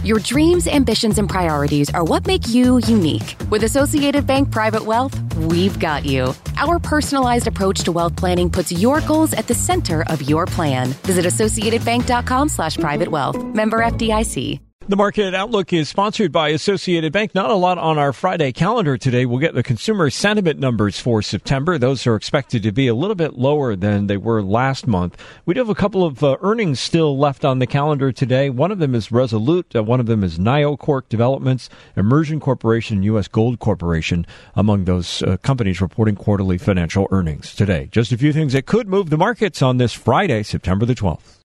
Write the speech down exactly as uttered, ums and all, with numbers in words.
Your dreams, ambitions, and priorities are what make you unique. With Associated Bank Private Wealth, we've got you. Our personalized approach to wealth planning puts your goals at the center of your plan. Visit associatedbank.com slash private wealth. Member F D I C. The Market Outlook is sponsored by Associated Bank. Not a lot on our Friday calendar today. We'll get the consumer sentiment numbers for September. Those are expected to be a little bit lower than they were last month. We do have a couple of uh, earnings still left on the calendar today. One of them is Resolute. Uh, one of them is NioCorp Developments, Immersion Corporation, and U S Gold Corporation, among those uh, companies reporting quarterly financial earnings today. Just a few things that could move the markets on this Friday, September the twelfth.